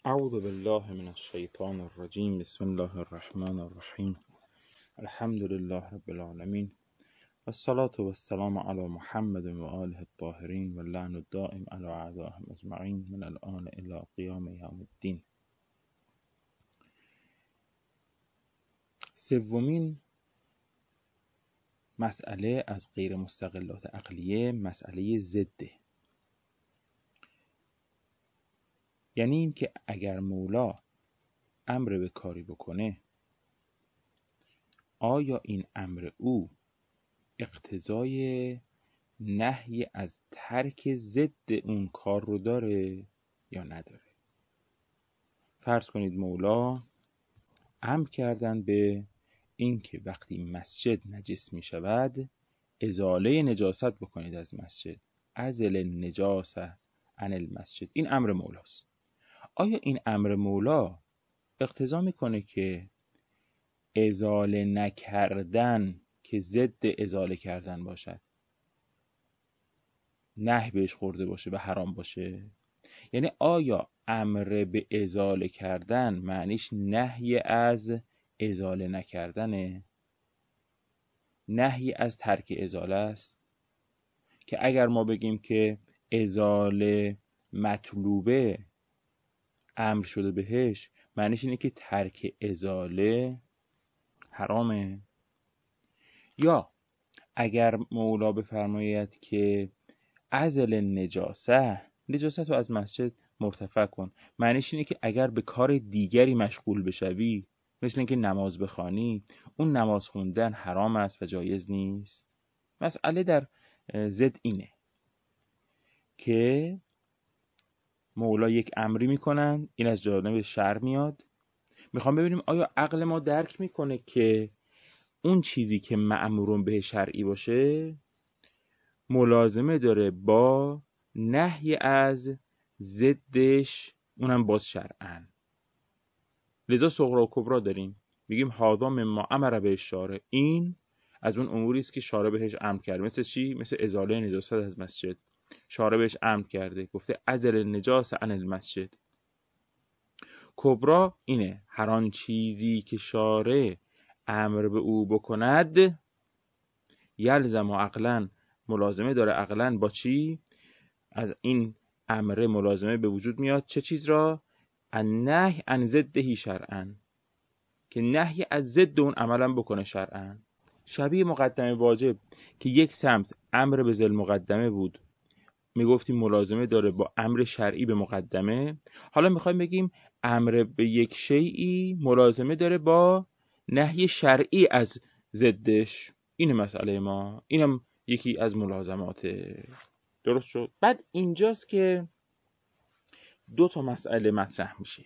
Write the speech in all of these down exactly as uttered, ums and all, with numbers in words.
اعوذ بالله من الشیطان الرجیم. بسم الله الرحمن الرحیم. الحمد لله رب العالمین والصلاة والسلام علی محمد و آله الطاهرین و اللعن الدائم علی اعدائهم اجمعین من الآن الی قیام یوم الدین. سومین مسئله از غیر مستقلات عقلیه مسئله ضده، یعنی این که اگر مولا امر به کاری بکنه، آیا این امر او اقتضای نهی از ترک ضد اون کار رو داره یا نداره؟ فرض کنید مولا امر کردن به این که وقتی مسجد نجس می شود ازاله نجاست بکنید از مسجد، ازل نجاسه عن المسجد. این امر مولاست. آیا این امر مولا اقتضا میکنه که ازاله نکردن که ضد ازاله کردن باشد، نهی بهش خورده باشه و حرام باشه؟ یعنی آیا امر به ازاله کردن معنیش نهی از ازاله نکردنه، نهی از ترک ازاله است؟ که اگر ما بگیم که ازاله مطلوبه امر شده بهش، معنیش اینه که ترک ازاله حرامه؟ یا اگر مولا بفرماید که ازل نجاسه، نجاست رو از مسجد مرتفع کن، معنیش اینه که اگر به کار دیگری مشغول بشوی، مثل اینکه نماز بخوانی، اون نماز خوندن حرام است و جایز نیست. مسئله در ضد اینه که مولا یک امری میکنن، این از جانب شرع میاد، میخوام ببینیم آیا عقل ما درک میکنه که اون چیزی که مأمورون به شرعی باشه ملازمه داره با نهی از ضدش، اونم باز شرعاً. لذا صغرا و کبرا داریم، میگیم هذا مما امر به شارع، این از اون اموری است که شارع بهش امر کرده. مثل چی؟ مثل ازاله نجاست از مسجد، شارع بهش امر کرده، گفته ازل النجاس عن المسجد. کبرا اینه، هر آن چیزی که شارع امر به او بکند یلزم و عقلاً، ملازمه داره عقلاً با چی؟ از این امر ملازمه به وجود میاد. چه چیز را؟ النهی عن ضده شرعاً، که نهی از ضد اون عملاً بکنه شرعاً. شبیه مقدمه واجب که یک سمت امر به ذل مقدمه بود، میگفتیم ملازمه داره با امر شرعی به مقدمه. حالا میخوایم بگیم امر به یک شیئی ملازمه داره با نهی شرعی از ضدش. این مسئله ما، اینم یکی از ملازماته. درست شد؟ بعد اینجاست که دو تا مسئله مطرح میشه.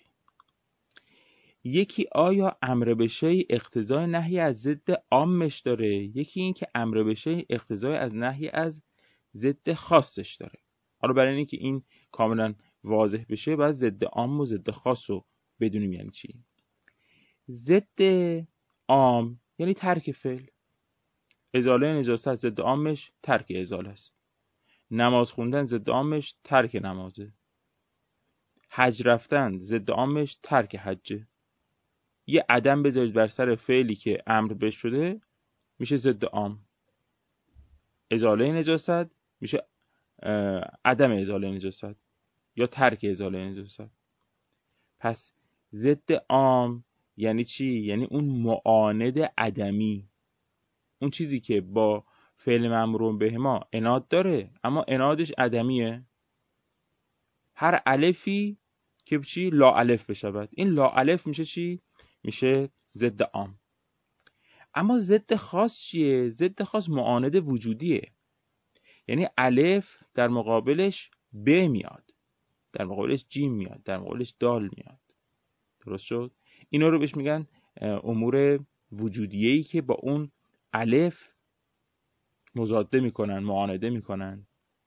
یکی آیا امر به شیء اقتضای نهی از ضد عامش داره، یکی این که امر به شیء اقتضای از نهی از ضد خاصش داره. حالا برای اینکه این کاملا واضح بشه باید ضد عام و ضد خاص رو بدونیم. یعنی چی؟ ضد عام یعنی ترک فعل، ازاله نجاست ضد عامش ترک ازاله است. نماز خوندن ضد عامش ترک نمازه. حج رفتن ضد عامش ترک حجه. یه عدم بذارید بر سر فعلی که امر بهش شده میشه ضد عام. ازاله نجاست میشه عدم ازاله نجاست یا ترک ازاله نجاست. پس ضد عام یعنی چی؟ یعنی اون معاند عدمی، اون چیزی که با فعل مأمور به ما عناد داره اما عنادش عدمیه. هر الفی که چی؟ لا الف بشود، این لا الف میشه چی؟ میشه ضد عام. اما ضد خاص چیه؟ ضد خاص معاند وجودیه، یعنی الف در مقابلش ب میاد، در مقابلش جیم میاد، در مقابلش دال میاد. درست شد؟ اینا رو بهش میگن امور وجودیه‌ای که با اون الف مضاده میکنن، معانده میکنن.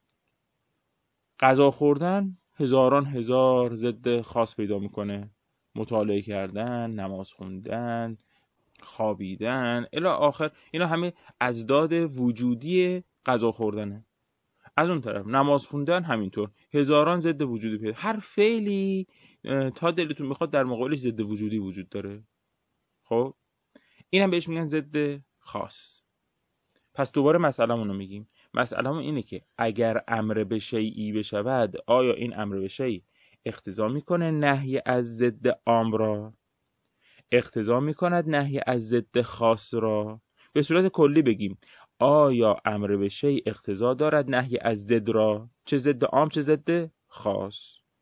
غذا خوردن هزاران هزار ضد خاص پیدا میکنه، مطالعه کردن، نماز خوندن، خوابیدن الی آخر، اینا همه ازداد وجودی غذا خوردنه. از اون طرف نماز خوندن همینطور، هزاران ضد وجودی پیدا. هر فعلی تا دلتون میخواد در مقابلش ضد وجودی وجود داره. خب اینم بهش میگن ضد خاص. پس دوباره مسئله‌مون رو میگیم. مسئله‌مون اینه که اگر امر به شیئی بشود، آیا این امر به شیء اقتضا میکنه نهی از ضد عام را؟ اقتضا میکند نهی از ضد خاص را؟ به صورت کلی بگیم آیا امر به شیء اقتضا دارد نهی از ضد را، چه ضد عام چه ضد خاص؟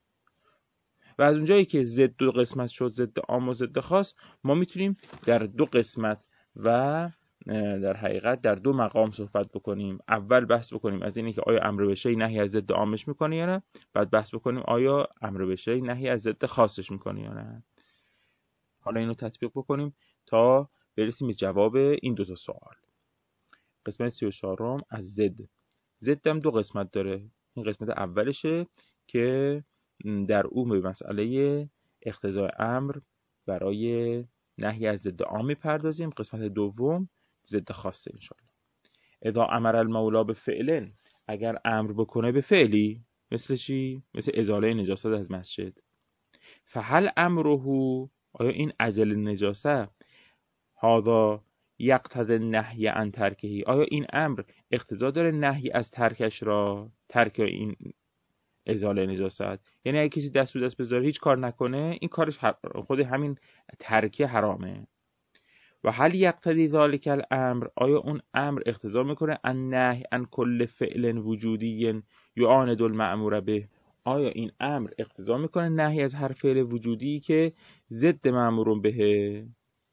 و از اونجایی که ضد دو قسمت شد، ضد عام و ضد خاص، ما میتونیم در دو قسمت و در حقیقت در دو مقام صحبت بکنیم. اول بحث بکنیم از اینه که آیا امر به شیء نهی از ضد عامش میکنه یا نه، بعد بحث بکنیم آیا امر به شیء نهی از ضد خاصش میکنه یا نه. حالا اینو تطبیق بکنیم تا برسیم به جواب این دو تا سوال. قسمت سی و چهارم از ضد. ضد هم دو قسمت داره. این قسمت اولشه که در اون به مسئله اقتضای امر برای نهی از ضد عام میپردازیم. قسمت دوم ضد خاصه انشاءالله. اذا امر المولا به فعل، اگر امر بکنه به فعلی، مثل چی؟ مثل ازاله نجاست از مسجد. فهل امره، آیا این ازل نجاسه هذا یقتضی النهی عن ترکه، آیا این امر اقتضا داره نهی از ترکش را، ترک این ازاله نجاست؟ یعنی اگه کسی دست رو دست بذاره هیچ کار نکنه، این کارش خود همین ترک حرامه. و هل یقتضی ذلک الامر، آیا اون امر اقتضا میکنه ان نهی عن کل فعل وجودی یعاند المأمور به، آیا این امر اقتضا میکنه نهی از هر فعل وجودی که ضد مأمور به،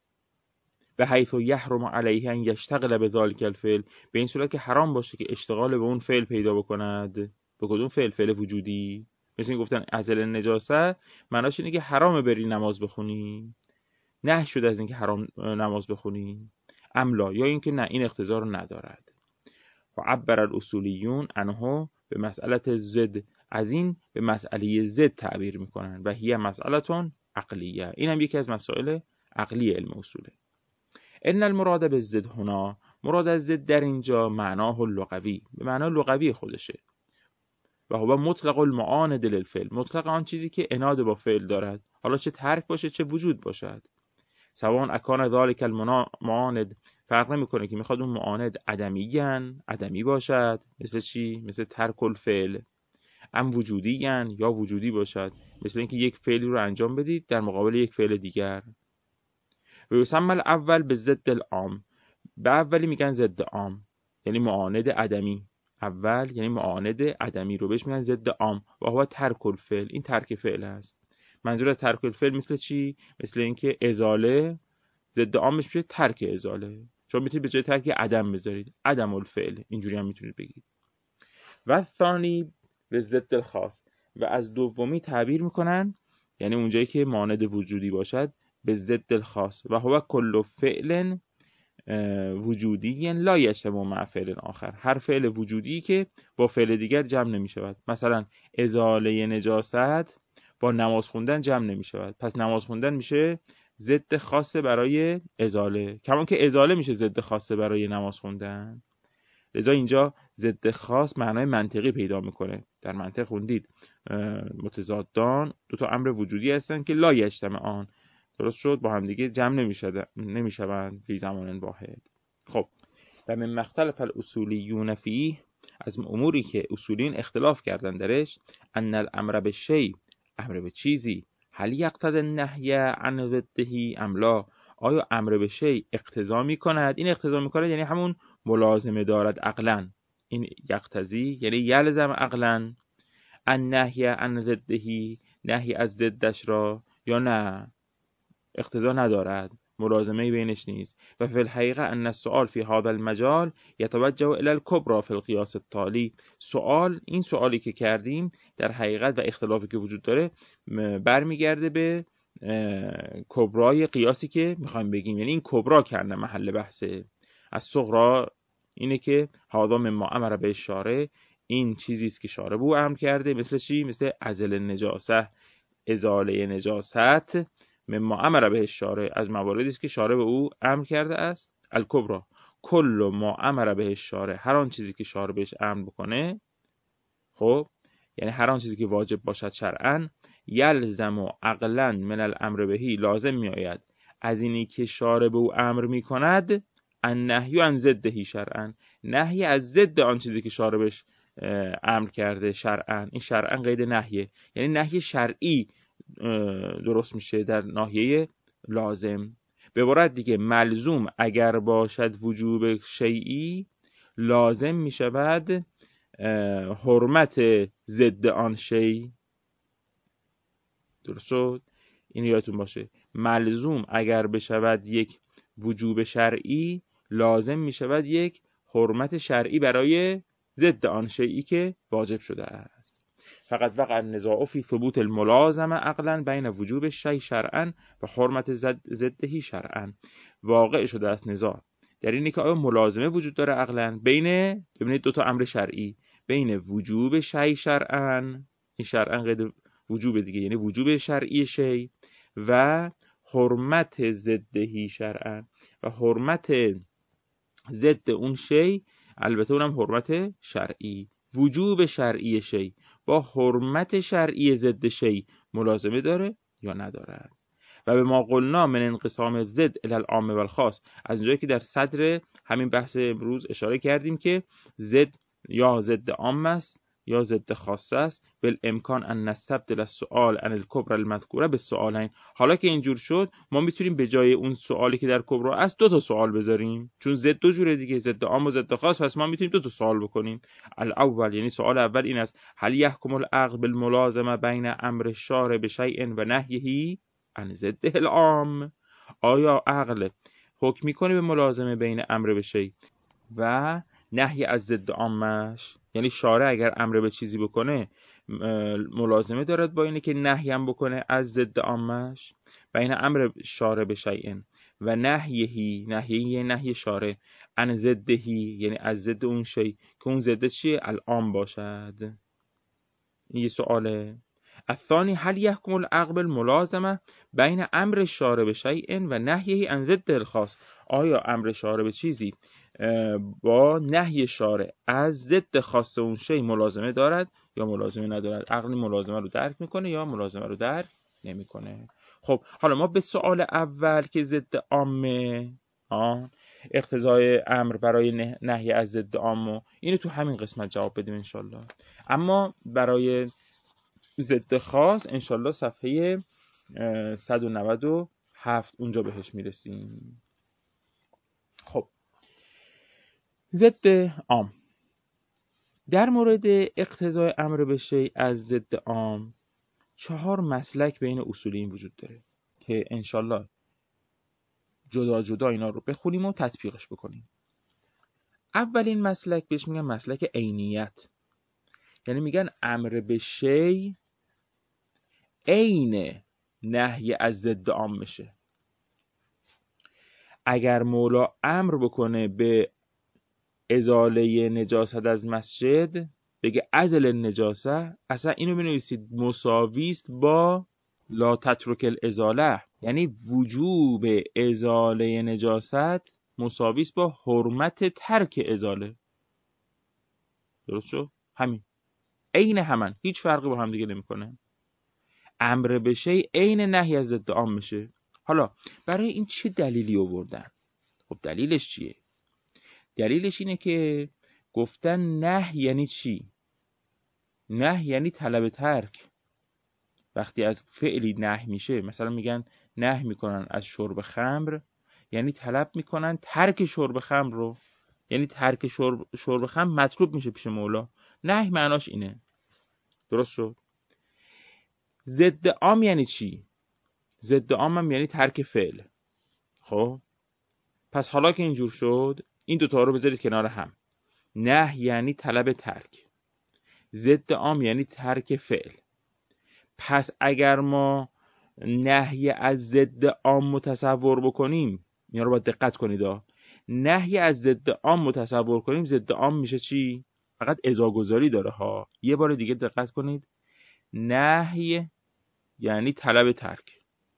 به حیث یحرم علیه ان یشتغل به ذلک الفعل، به این صورت که حرام باشه که اشتغال به اون فعل پیدا بکند. به کدوم فعل؟ فعل وجودی. مثل این گفتن ازل نجاسه معناش اینه که حرامه بری نماز بخونی، نه شد از اینکه حرام نماز بخونی. املا، یا اینکه نه این اقتضا رو ندارد. و عبر الاصولیون عنه به مسئله زد، از این به مسئله زد تعبیر میکنن و هی مسئلتون عقلیه، این هم یکی از مسائل عقلی علم اصوله. ان المراد بالزد هنا، مراد از زد در اینجا معناه لغوی، به معنای لغوی خودشه. و هو مطلق المعاند للفعل، مطلق آن چیزی که اناد با فعل دارد، حالا چه ترک باشه چه وجود باشد. سواء اکان ذالک المعاند، فرق نمیکنه که میخواد اون معاند عدمیان عدمی باشد، مثل چی؟ مثل ترک الفعل. ام وجودیان، یا وجودی باشد، مثل اینکه یک فعلی رو انجام بدید در مقابل یک فعل دیگر. و یسمى الاول به ضد العام، به اولی میگن ضد عام، یعنی معاند عدمی. اول یعنی معاند عدمی رو بهش میگن ضد عام. و هو ترک الفعل، این ترک فعل است. منظور از ترک الفعل مثل چی؟ مثل اینکه ازاله ضد عامش میشه ترک ازاله، چون میتونید به جای ترک عدم بذارید، عدم الفعل، اینجوری هم میتونید بگید. و ثانی به ضد الخاص، و از دومی تعبیر میکنن، یعنی اونجایی که مانند وجودی باشد، به ضد الخاص. و هو کل فعل وجودی لا یجتمع مع فعل آخر، هر فعل وجودی که با فعل دیگر جمع نمی شود. مثلا ازاله نجاست با نماز خوندن جمع نمی شود، پس نماز خوندن میشه ضد خاصه برای ازاله، کمان که ازاله میشه ضد خاصه برای نماز خوندن. لذا اینجا ضد خاص معنای منطقی پیدا میکنه. در منطق خوندید متضادان دو تا امر وجودی هستن که لا یجتمعان، درست شد، با هم دیگه جمع نمیشدن نمیشوند فی زمان واحد. خب و من مختلف الاصولیون فیه، از اموری که اصولین اختلاف کردن درش، ان الامر به شیء، امر به چیزی، هل یقتضی النهی عن ضده ام لا، آیا امر به شیء اقتضا میکند؟ این اقتضا میکند یعنی همون ملازمه دارد عقلا، این یقتضی یعنی یلزم عقلا النهی عن ضده، نهی از ضدش را، یا نه اقتضا ندارد، ملازمه بینش نیست. و فی الحقیقه ان السؤال فی هذا المجال یتوجه الی الکبری فی القیاس التالی، سوال، این سوالی که کردیم در حقیقت و اختلافی که وجود داره برمیگرده به کبرای قیاسی که میخوایم بگیم، یعنی این کبرا کنه محل بحثه. از صغرا اینه که هذا مما امر به شارع، این چیزی است که شارع بو امر کرده، مثل چی؟ مثل ازل نجاسه، ازاله نجاست، مما امر به شارع، از مواردی است که شارع به او امر کرده است. الکبرا کل ما امر به شارع، هر آن چیزی که شارع بهش امر بکنه، خب یعنی هر آن چیزی که واجب باشد شرعاً، یلزم و عقلا من الامر بهی لازم می آید از اینی که شارع به او امر می کند النهی عن ضده شرعا، نهی از ضد آن چیزی که شارع بهش امر کرده شرعا. این شرعا قید نهیه، یعنی نهی شرعی درست میشه در ناحیه لازم. به عبارت دیگه ملزوم اگر باشد وجوب شیئی لازم میشود حرمت ضد آن شیء. درست شد؟ این یادتون باشه، ملزوم اگر بشود یک وجوب شرعی لازم میشود یک حرمت شرعی برای ضد آن شیئی که واجب شده است. فقط وقع النزاع فی ثبوت الملازمه عقلا بین وجوب الشیء شرعا و حرمت ضده شرعا. واقع شده است نزاع در اینی که آیا ملازمه وجود داره عقلا بین ببینید دو تا امر شرعی، بین وجوب شیء شرعا، این شرعا قید وجوب دیگه یعنی وجوب شرعی شیء، و حرمت ضده شرعا و حرمت ضد اون شیء، البته اونم حرمت شرعی. وجوب شرعی شیء با حرمت شرعی ضد شیء ملازمه داره یا نداره. و به ما قلنا من انقسام ضد الی العام و الخاص، از اونجایی که در صدر همین بحث امروز اشاره کردیم که ضد یا ضد عام است یا ضد خاص است، بالامکان ان نستبدل السؤال عن الکبرى المذکوره بالسؤالین. حالا که اینجور شد ما میتونیم به جای اون سوالی که در کبرا است دو تا سوال بذاریم، چون ضد دو جوره دیگه، ضد عام و ضد خاص، پس ما میتونیم دو تا سوال بکنیم. الاول یعنی سوال اول این است هل یحکم العقل بالملازمه بین امر الشارع بشیء و نهیه عن ضده العام، آیا عقل حکم میکنه به ملازمه بین امر به شیء و نهی از ضد عامش؟ یعنی شارع اگر امر به چیزی بکنه ملازمه دارد با اینه که نهی هم بکنه از ضد عامش؟ بین امر شارع به شیء و نهیه، نهیه نهی شارع، عن ضدهی یعنی از ضد اون شیء که اون ضد چیه؟ العام باشد. این یه سواله. الثانی هل يحكم العقل بالملازمه بین امر شارع به شیء و نهیه عن ضد الخاص، آیا امر شارع به چیزی با نهی شارع از ضد خاص اون شیء ملازمه دارد یا ملازمه ندارد؟ عقل ملازمه رو درک میکنه یا ملازمه رو درک نمیکنه؟ خب حالا ما به سوال اول که ضد عامه، آه اقتضای امر برای نهی از ضد عامه، اینو تو همین قسمت جواب بدیم انشالله. اما برای ضد خاص انشالله صفحه صد و نود و هفت اونجا بهش میرسیم. خب ضد عام، در مورد اقتضای امر به شیء از ضد عام چهار مسلک بین اصولین وجود داره که انشالله جدا جدا اینا رو بخونیم و تطبیقش بکنیم. اولین مسلک بهش میگن مسلک عینیت، یعنی میگن امر به شیء عین نهی از ضد عام میشه. اگر مولا امر بکنه به ازاله نجاست از مسجد، بگه ازل النجاسه، اصلا اینو بنویسید مساویست با لا تترک الازاله، یعنی وجوب ازاله نجاست مساویست با حرمت ترک ازاله. درست شد؟ همین عین همن، هیچ فرقی با هم دیگه نمیکنه. امر به شیء عین نهی از ضد عام میشه. حالا برای این چه دلیلی آوردن؟ خب دلیلش چیه؟ دلیلش اینه که گفتن نه یعنی چی؟ نه یعنی طلب ترک. وقتی از فعلی نه میشه، مثلا میگن نه میکنن از شرب خمر، یعنی طلب میکنن ترک شرب خمر رو، یعنی ترک شرب, شرب خمر مطلوب میشه پیش مولا. نه معناش اینه. درست شد؟ ضد عام یعنی چی؟ ضد عام هم یعنی ترک فعل. خب پس حالا که اینجور شد این دوتا رو بذارید کنار هم. نه یعنی طلب ترک، ضد عام یعنی ترک فعل. پس اگر ما نهی از ضد عام متصور بکنیم، اینا رو باید دقت کنید ها، نهی از ضد عام متصور کنیم، ضد عام میشه چی؟ فقط اضاگذاری داره ها. یه بار دیگه دقت کنید، نهی یعنی طلب ترک.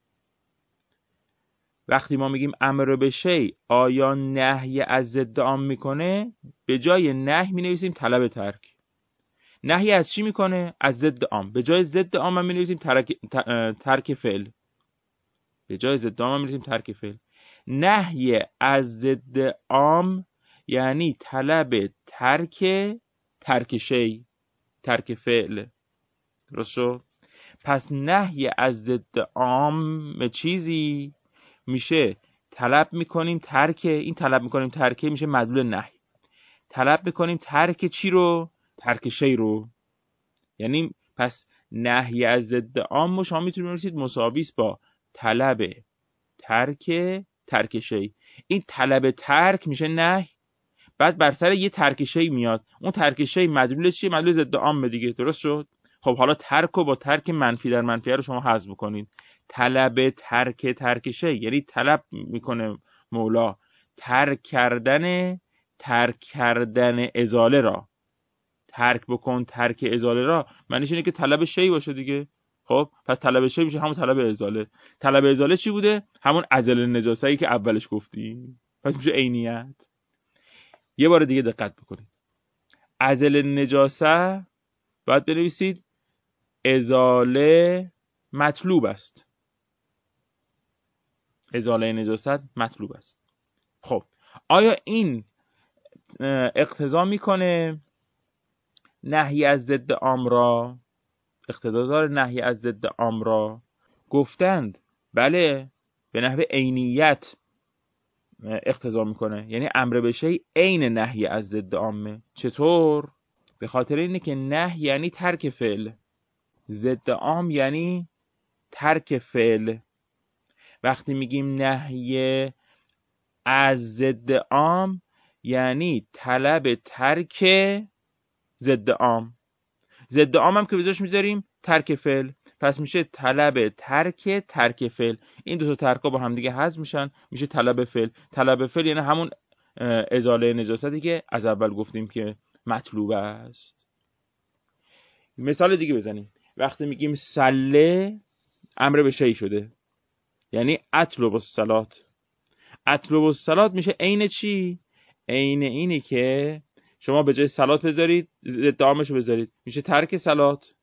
وقتی ما میگیم امر به شیء آیا نهی از ضد عام میکنه، به جای نهی مینویسیم طلب ترک. نهی از چی میکنه؟ از ضد عام. به جای ضد عام هم می‌نویسیم ترک ترک فعل. به جای ضد عام هم می‌نویسیم ترک فعل. نهی از ضد عام یعنی طلب ترک ترک شی، ترک فعل. درست شد؟ پس نهی از ضد عام چیزی میشه طلب میکنیم ترک، این طلب میکنیم ترک میشه مدلول نهی. طلب میکنیم ترک چی رو؟ ترک شی رو. یعنی پس نهی از ضد عام شما میتونید بنویسید مساوی است با طلب ترک ترک شی. این طلب ترک میشه نهی، بعد بر سر یه ترک شی میاد، اون ترک شی مدلول چیه؟ مدلول ضد عام دیگه. درست شد؟ خب حالا ترک رو با ترک منفی در منفی رو شما حذف بکنید. طلب ترک ترک شی یعنی طلب میکنه مولا ترک کردن ترک کردن ازاله را. ترک بکن ترک ازاله را معنیش اینه که طلب شی باشه دیگه. خب پس طلب شی میشه همون طلب ازاله. طلب ازاله چی بوده؟ همون ازل نجاسه‌ای که اولش گفتیم. پس میشه عینیت. یه بار دیگه دقت بکنید. ازل نجاسه باید بنویسید ازاله مطلوب است. ازاله نجاست مطلوب است. خب آیا این اقتضا میکنه نهی از ضد عام را؟ اقتضا داره نهی از ضد عام را؟ گفتند بله، به نحو عینیت اقتضا میکنه. یعنی امر به شیء عین نهی از ضد عامه. چطور؟ به خاطر اینه که نهی یعنی ترک فعل، ضد عام یعنی ترک فعل. وقتی میگیم نهی از ضد عام یعنی طلب ترک ضد عام. ضد عام هم که بذارش میذاریم ترک فعل، پس میشه طلب ترک ترک فعل. این دو تا ترکا با هم دیگه حذف میشن، میشه طلب فعل. طلب فعل یعنی همون ازاله نجاستی که از اول گفتیم که مطلوب است. مثال دیگه بزنیم. وقتی میگیم صله امر به شیء شده، یعنی اطلب الصلات. اطلب الصلات میشه عین چی؟ عین اینی که شما به جای صلات بذارید ضد عامشو بذارید، میشه ترک صلات.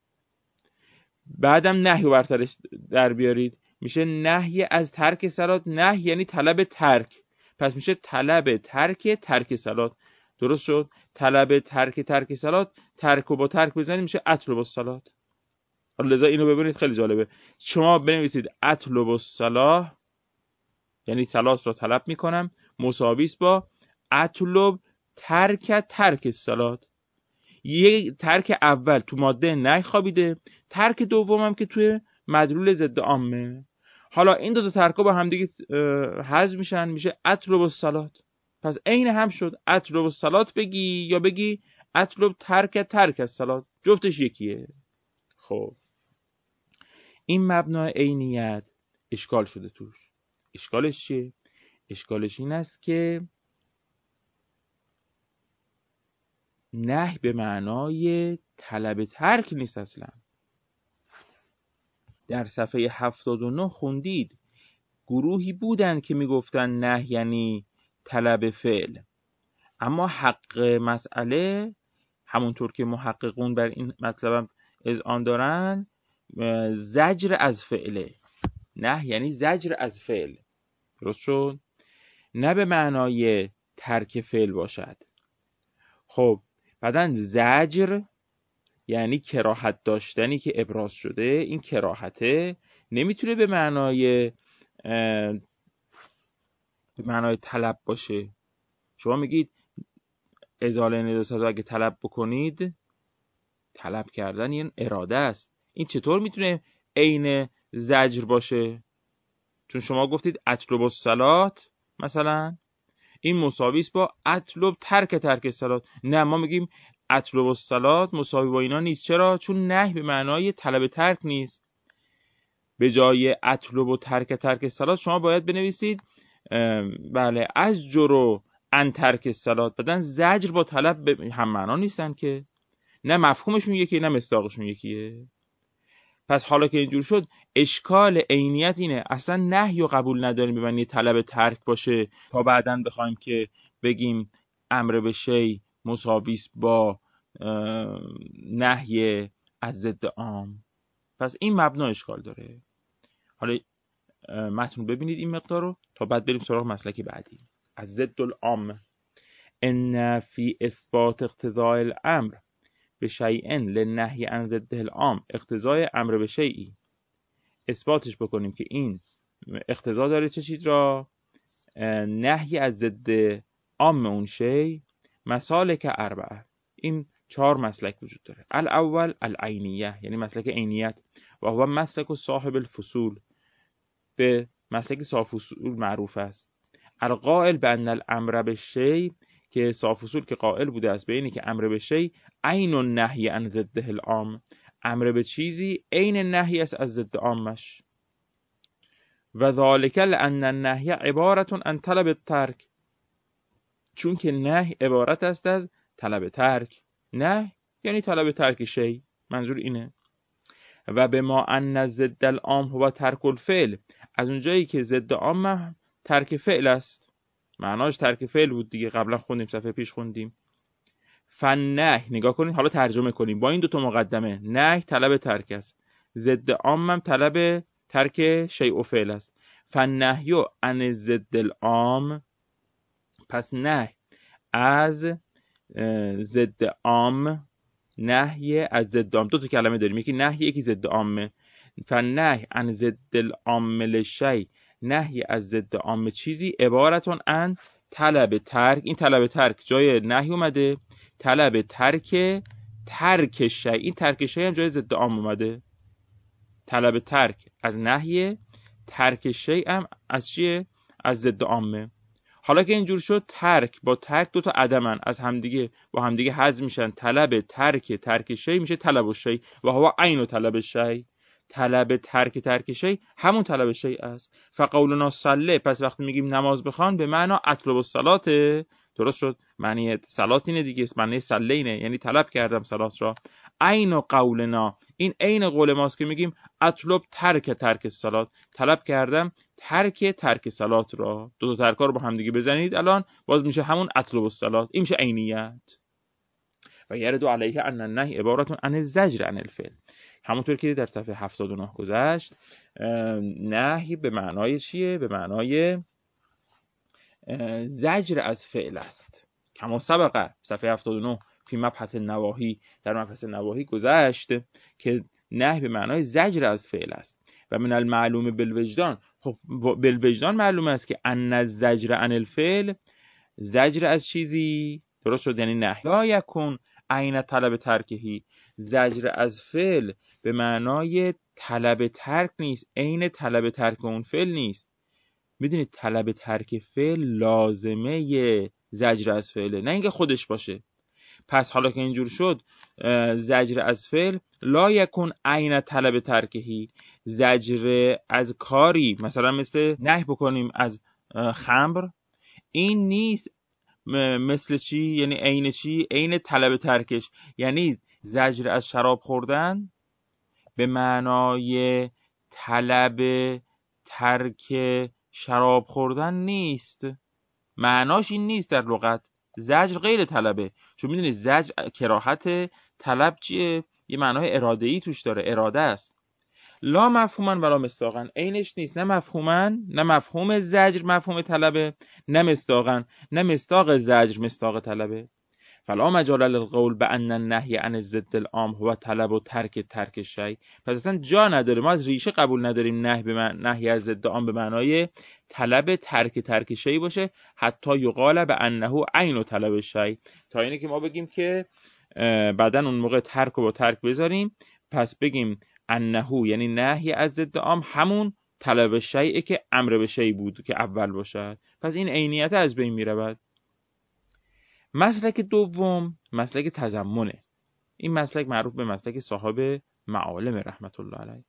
بعدم نهی رو برترش در بیارید، میشه نهی از ترک صلات. نهی یعنی طلب ترک، پس میشه طلب ترک ترک صلات. درست شد؟ طلب ترک ترک صلات، ترک رو با ترک بزنید میشه اطلب الصلات. لذا اینو ببینید خیلی جالبه. شما بنویسید اطلب الصلاه یعنی صلات رو طلب میکنم، مساوی است با اطلب ترک ترک الصلات. یه ترک اول تو ماده نهی خوابیده، ترک دومم که توی مدلول ضد عامه. حالا این دو تا ترکا با هم دیگه حذف میشن، میشه اطلب الصلات. پس عین هم شد. اطلب الصلات بگی یا بگی اطلب ترک ترک الصلات، جفتش یکیه. خب این مبنای عینیت اشکال شده توش. اشکالش چیه؟ اشکالش این است که نهی به معنای طلب ترک نیست اصلا. در صفحه هفتاد و نه خوندید گروهی بودن که میگفتن نهی یعنی طلب فعل، اما حق مسئله همونطور که محققون بر این مطلب اذعان دارن زجر از فعله. نهی یعنی زجر از فعل. درست شد؟ نه به معنای ترک فعل باشد. خب بعدن زجر یعنی کراهت داشتنی که ابراز شده. این کراهته نمیتونه به معنای به معنای طلب باشه. شما میگید ازاله نجاست رو اگه طلب بکنید، طلب کردن این اراده است. این چطور میتونه عین زجر باشه؟ چون شما گفتید اطلب الصلات مثلا، این مساوی است با اطلب ترک ترک الصلات. نه، ما میگیم اطلب الصلات مساوی با اینا نیست. چرا؟ چون نهی به معنای طلب ترک نیست. به جای اطلب و ترک ترک الصلات شما باید بنویسید بله از جرو ان ترک الصلات. بدن زجر با طلب هم معنا نیستن که، نه مفهومشون یکیه نه مصداقشون یکیه. پس حالا که اینجور شد اشکال عینیت اینه اصلا نهی رو قبول نداریم به معنی طلب ترک باشه تا بعداً بخوایم که بگیم امر به شیء مساوی است با نهی از ضد عام. پس این مبنا اشکال داره. حالا متن ببینید این مقدار رو تا بعد بریم سراغ مسلک بعدی. از ضد العام ان فی اثبات اقتضاء الامر به شیء للنهی عن ضده العام، اقتضای امر به شیئی اثباتش بکنیم که این اقتضا داره چه چیز را؟ نهی از ضد عام اون شی. مسالک اربعه، این چهار مسلک وجود داره. الاول العینیه، یعنی مسلک عینیت، و هو مسلک صاحب الفصول، به مسلک صاحب فصول معروف است. القائل بان الامر بالشیء، که صاحب فصول که قائل بوده است به اینی که امر به شیء عین النهی عن ضده العام، امر به چیزی عین نهی است از ضد عامش. و ذالک لان النهی عبارت عن طلب الترک، چون که نهی عبارت است از طلب ترک. نه یعنی طلب ترک شیء، منظور اینه. و به ما ان ضد العام هو ترک الفعل، از اونجایی که ضد عام ترک فعل است، معناش ترک فعل بود دیگه، قبلا خوندیم، صفحه پیش خوندیم. فنهی، نگاه کنید حالا ترجمه کنیم با این دو تا مقدمه. نهی طلب ترک است، ضد عام هم طلب ترک شیء و فعل است. فنهی عن ضد العام، پس نهی از ضد عام، نهی از ضد عام، دو تا کلمه داریم، یکی نهی یکی ضد عامه. فنهی عن ضد العام للشیء، نهی از ضد عام چیزی، عبارتون عن طلب ترک، این طلب ترک جای نهی اومده، طلب ترک ترک شیء، این ترک شیء هم جای ضد عام اومده. طلب ترک از نهی، ترک شیء هم از چیه؟ از ضد عامه. حالا که اینجور شد، ترک با ترک دو تا عدمن، از همدیگه با همدیگه حذف میشن. طلب ترک ترک شیء میشه طلب الشیء و هو عین طلب الشیء. طلب ترک ترک شیء همون طلب شیء است. فقولنا صلی، پس وقتی میگیم نماز بخوان به معنا اطلب الصلاه، درست شد؟ معنی صلات اینه دیگه، معنی صلی اینه، یعنی طلب کردم صلات را. عین قولنا، این عین قول ماست که میگیم اطلب ترک ترک الصلاه، طلب کردم ترک ترک صلات را. دو تا ترکا رو با هم دیگه بزنید الان باز میشه همون اطلب الصلاه، این میشه عینیت. و یرد علیه ان النهی عبارت عن الزجر عن الفعل، همونطور که در صفحه هفتاد و نه گذشت. نهی به معنای چیه؟ به معنای زجر از فعل است. کما سبقه صفحه هفتاد و نه فی مبحث نواهی، در مبحث نواهی گذشت که نهی به معنای زجر از فعل است. و من المعلوم بالوجدان، خب بالوجدان معلوم است که ان الزجر عن الفعل، زجر از چیزی، درست شد، یعنی نهی. لا یکون عین طلب ترکهی، زجر از فعل به معنای طلب ترک نیست، عین طلب ترک اون فعل نیست. میدونید طلب ترک فعل لازمه ی زجر از فعله، نه اینکه خودش باشه. پس حالا که اینجور شد، زجر از فعل لا یکون عین طلب ترکهی، زجر از کاری مثلا مثل نهی بکنیم از خمر، این نیست مثل چی؟ یعنی عین چی؟ عین طلب ترکش. یعنی زجر از شراب خوردن به معنای طلب ترک شراب خوردن نیست، معناش این نیست در لغت. زجر غیر طلبه، چون میدونید زجر کراهت، طلب چیه؟ یه معنای اراده‌ای توش داره، اراده است. لا مفهوما ولا مصداقا، عینش نیست، نه مفهوما، نه مفهوم زجر مفهوم طلبه، نه مصداقا، نه مصداق زجر مصداق طلبه. فلا مجال للقول بان النهی عن ضد العام هو طلب و ترک ترک شیء، پس اصلا جا نداره، ما از ریشه قبول نداریم نهی به من... نهی از ضد عام به معنای طلب ترک ترک شیء باشه، حتی یقال بانه عین طلب شیء، تا اینه که ما بگیم که بعدن اون موقع ترک رو با ترک بذاریم، پس بگیم انه یعنی نهی از ضد عام همون طلب شیء که امر به شیء بود که اول باشد، پس این عینیت از بین میرود. مسلک دوم مسلک تضمنه. این مسلک معروف به مسلک صاحب معالم رحمت الله علیه.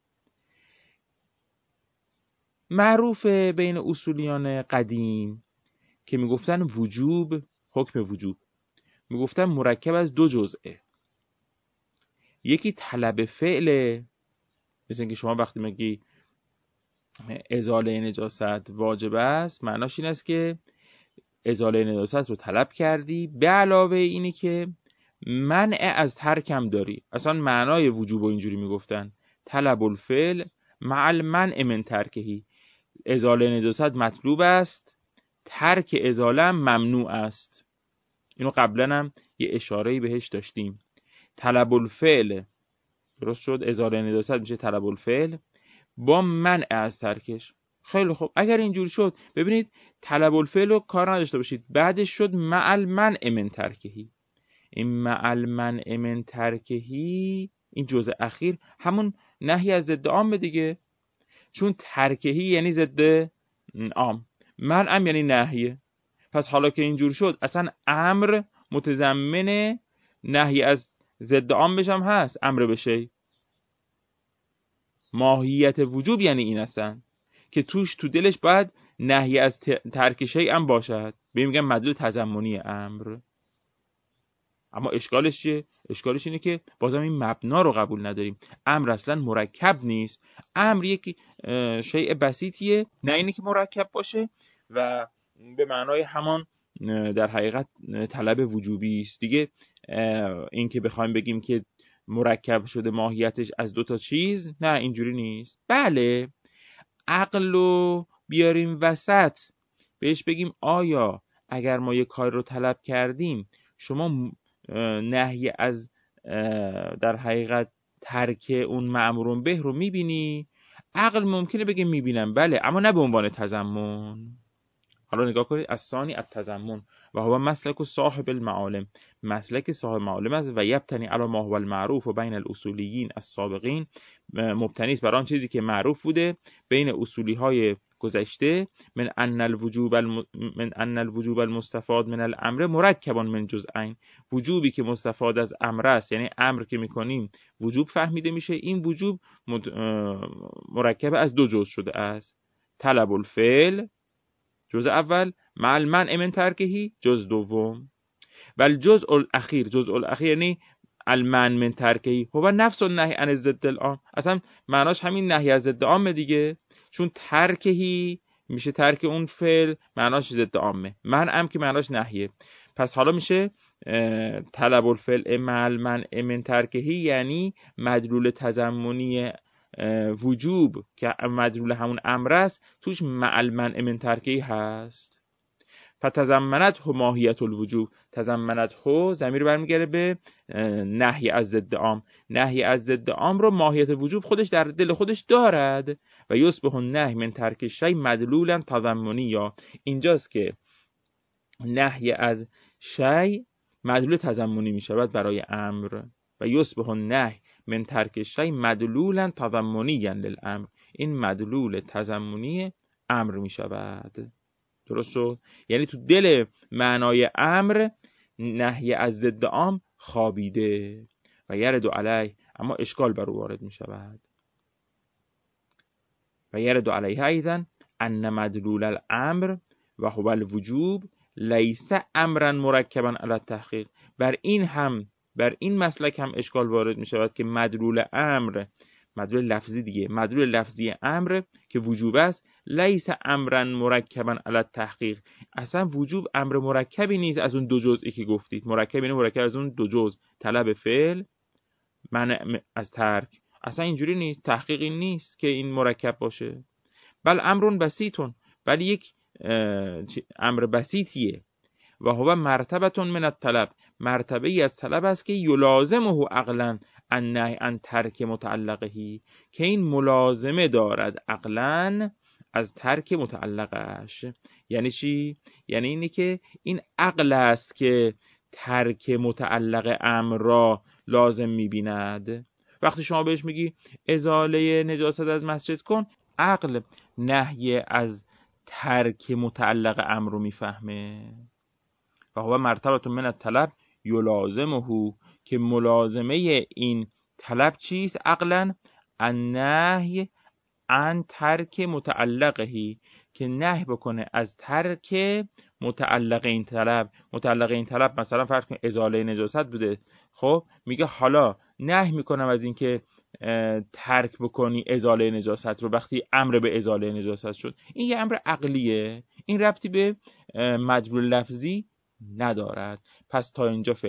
معروف بین اصولیان قدیم که میگفتن وجوب، حکم وجوب میگفتن مرکب از دو جزئه. یکی طلب فعله، مثل اینکه شما وقتی میگی ازاله نجاست واجب است، معناش این است که ازاله نجاست رو طلب کردی، به علاوه اینی که منع از ترکم داری. اصلا معنای وجوب اینجوری میگفتن طلب الفعل مع المنع من ترکهی، ازاله نجاست مطلوب است، ترک ازاله ممنوع است. اینو قبلا هم یه اشاره‌ای بهش داشتیم. طلب الفعل درست شد، ازاله نجاست میشه طلب الفعل با منع از ترکش. خیلی خوب، اگر اینجور شد ببینید طلب الفعل رو کار نداشته باشید، بعدش شد مع المنع من ترکهی. این مع المنع من ترکهی این جزء اخیر همون نهی از ضد عام دیگه، چون ترکهی یعنی ضد عام، منعم یعنی نهیه. پس حالا که اینجور شد اصلا امر متضمن نهی از ضد عام بشم هست، امر بشه. ماهیت وجوب یعنی این هستن که توش تو دلش باید نهی از ترک شیء هم باشد، به میگن مدلول تضمنی امر. اما اشکالش چیه؟ اشکالش اینه که بازم این مبنا رو قبول نداریم. امر اصلا مرکب نیست، امر یک شیء بسیطیه، نه اینه که مرکب باشه و به معنای همان در حقیقت طلب وجوبی است دیگه. این که بخوایم بگیم که مرکب شده ماهیتش از دو تا چیز، نه اینجوری نیست. بله عقل رو بیاریم وسط بهش بگیم آیا اگر ما یک کار رو طلب کردیم شما نهی از در حقیقت ترک اون مأمور به رو میبینی؟ عقل ممکنه بگه میبینم بله، اما نه به عنوان تضمن. حالا نگاه کنید از ثانی التضمن و هو مسلک صاحب المعالم، مسلک صاحب معالم است و یبتنی علی ما هو المعروف و بین الاصولیین السابقین، مبتنی است بر آن چیزی که معروف بوده بین اصولی های گذشته، من ان الوجوب الم... من ان الوجوب المستفاد من الامر مرکب من جزئین، وجوبی که مستفاد از امر است یعنی امر که میکنیم وجوب فهمیده میشه، این وجوب مد... مرکب از دو جزء شده است، طلب الفعل جزء اول مع المنع من ترکهی جزء دوم، بل جزء الاخیر جزء الاخیر یعنی المنع من ترکهی هو نفس النهی عن ضد العام، اصلا معناش همین نهی از ضد عامه دیگه، چون ترکهی میشه ترک اون فعل معناش ضد عامه، منع هم که معناش نهیه. پس حالا میشه طلب الفعل مع المنع من ترکهی یعنی مدلول تضمنی وجوب که مدلول همون امر است توش مع المنع من ترکهی هست. فتضمنت هو ماهیت الوجوب، تضمنت هو ضمیر برمیگره به نهی از ضد عام، نهی از ضد عام رو ماهیت وجوب خودش در دل خودش دارد و یصبح النهی من ترک شیء مدلولا تضمنی، یا اینجاست که نهی از شیء مدلول تضمنی می شود برای امر و یصبح النهی من ترک شیء مدلولا تضمنیا للامر، این مدلول تضمنی امر می شود. درست شد؟ یعنی تو دل معنای امر نهی از ضد عام خوابیده و یرد علیه، اما اشکال بر او وارد می شود. و یرد علیه ایضا ان مدلول الامر و هو الوجوب لیس امرا مرکبا علی التحقیق، بر این هم بر این مسلک هم اشکال وارد می شود که مدلول امر، مدلول لفظی دیگه، مدلول لفظی امر که وجوب است لیس امرا مرکبا علی التحقیق، اصلا وجوب امر مرکبی نیست از اون دو جزئی که گفتید، مرکب اینه مرکب از اون دو جزء طلب فعل منع از ترک، اصلا اینجوری نیست، تحقیقی نیست که این مرکب باشه. بل امرون بسیطون، ولی یک امر بسیطیه و هو مرتبه من الطلب، مرتبه ای از طلب است که یلازمه عقلا النهی عن ترک متعلقهی، که این ملازمه دارد عقلا از ترک متعلقش. یعنی چی؟ یعنی اینه که این عقل است که ترک متعلق امر را لازم می‌بیند. وقتی شما بهش میگی ازاله نجاست از مسجد کن، عقل نهی از ترک متعلق امر رو میفهمه. و هو مرتبه من الطلب یلازمه، که ملازمه این طلب چیست عقلا؟ النهی عن ترک متعلقهی، که نهی بکنه از ترک متعلق این طلب. متعلق این طلب مثلا فرض کن ازاله نجاست بوده، خب میگه حالا نهی میکنم از این که ترک بکنی ازاله نجاست رو وقتی امر به ازاله نجاست شد. این یه امر عقلیه، این ربطی به مدلول لفظی ندارد. پس تا اینجا فعلا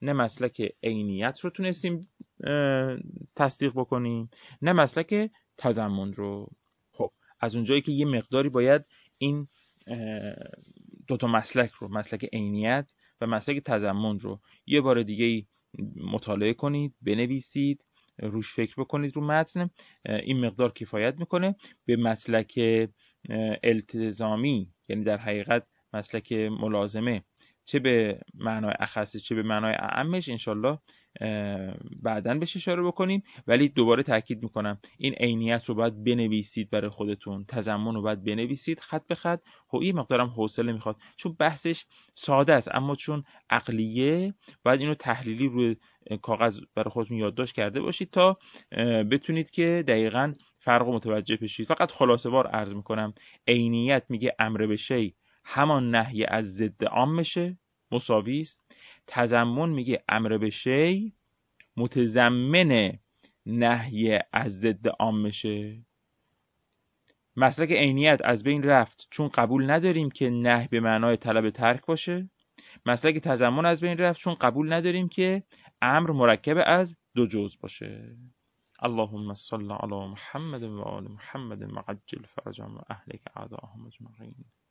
نه مسلک عینیت رو تونستیم تصدیق بکنیم، نه مسلک تضمن رو. خب از اونجایی که یه مقداری باید این دوتا مسلک رو، مسلک عینیت و مسلک تضمن رو یه بار دیگه مطالعه کنید، بنویسید، روش فکر بکنید رو متن، این مقدار کفایت میکنه. به مسلک التزامی، یعنی در حقیقت مسلک ملازمه، چه به معنای اخص چه به معنای اعمش، انشالله بعداً بهش اشاره بکنیم. ولی دوباره تاکید میکنم این عینیت رو باید بنویسید برای خودتون، تضمن رو باید بنویسید خط به خط. یه مقدارم حوصله میخواد چون بحثش ساده است، اما چون عقلیه باید اینو تحلیلی روی کاغذ برای خودتون یادداشت کرده باشید تا بتونید که دقیقاً فرق رو متوجه بشید. فقط خلاصه وار عرض میکنم، عینیت میگه امر به شی همان نهی از ضد عامشه، مساوی است. تضمن میگه امر به شی متضمن نهی از ضد عامشه. مسلک عینیت از بین رفت چون قبول نداریم که نهی به معنای طلب ترک باشه. مسلک تضمن از بین رفت چون قبول نداریم که امر مرکب از دو جزء باشه. اللهم صل علی محمد و آل محمد وعجل فرجهم و اهلک اعداءهم اجمعین.